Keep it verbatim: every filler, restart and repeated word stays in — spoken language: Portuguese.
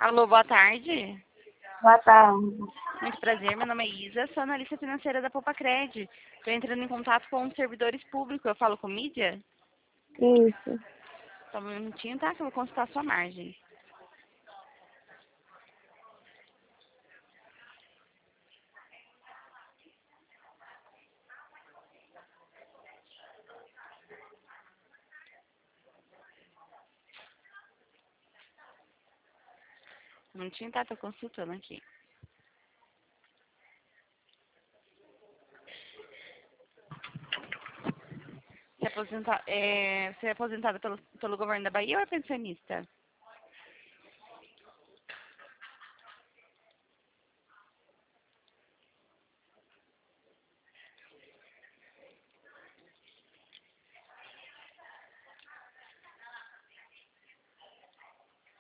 Alô, boa tarde. Boa tarde. Muito prazer, meu nome é Isa, sou analista financeira da Popacred. Estou entrando em contato com os servidores públicos. Eu falo com mídia? Isso. Só um minutinho, tá? Que eu vou consultar a sua margem. Um minutinho, tá? Estou consultando aqui. Você é, aposenta... é... Você é aposentado pelo... pelo governo da Bahia ou é pensionista?